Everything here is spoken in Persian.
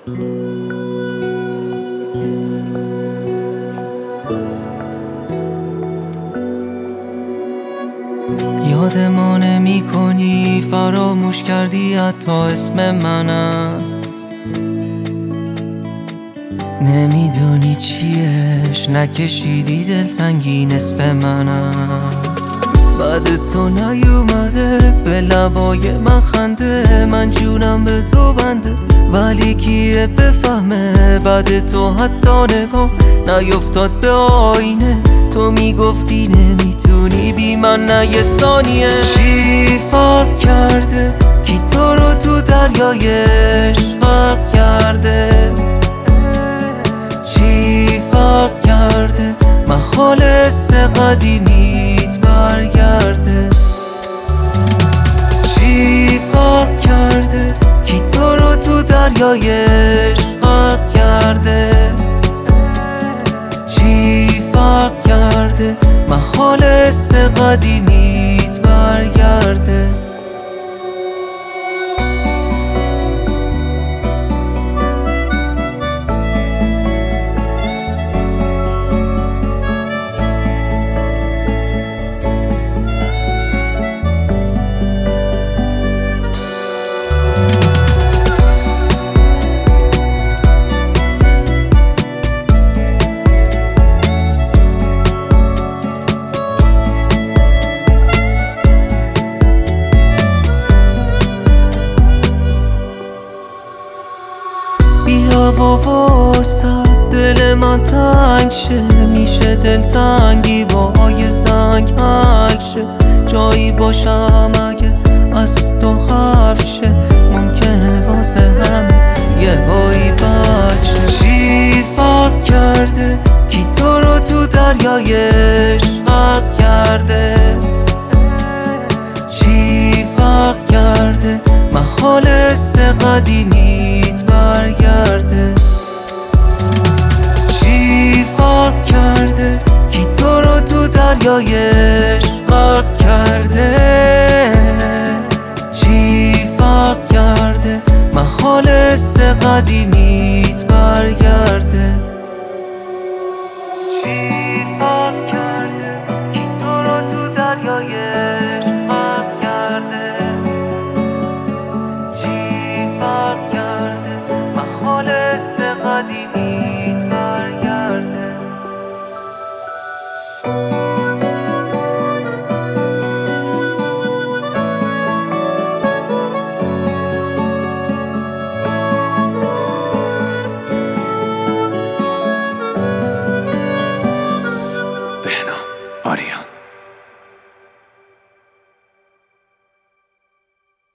یاد ما نمی کنی، فراموش کردی حتی اسم منم. نمیدونی چیش، نکشیدی دلتنگی نصف منم. بعد تو نیومده به لبای من خنده، من جونم به تو بنده، ولی کیه بفهمه بعد تو حتی نگاه نیفتاد به آینه. تو میگفتی نمیتونی بی من نه یه ثانیه. چی فرق کرده کی تو رو تو دریایش غرق کرده؟ چی فرق کرده محال حس قدیمیت برگرده؟ چی فرق کرده کی تو رو تو دریایش غرق کرده؟ چی فرق کرده محال حس قدیمیت برگرده؟ بیا و واسه دل من تنگ شه، میشه دلتنگی با یه زنگ حل شه. جایی باشم اگه از تو حرف شه، ممکنه واسه هم یه هایی بد شه. چی فرق کرده کی تو رو تو دریایش غرق کرده؟ چی فرق کرده محال حس قدیمیت برگرده؟ چی فرق کرده کی تو رو تو دریایش غرق کرده؟ چی فرق کرده محال حس قدیمی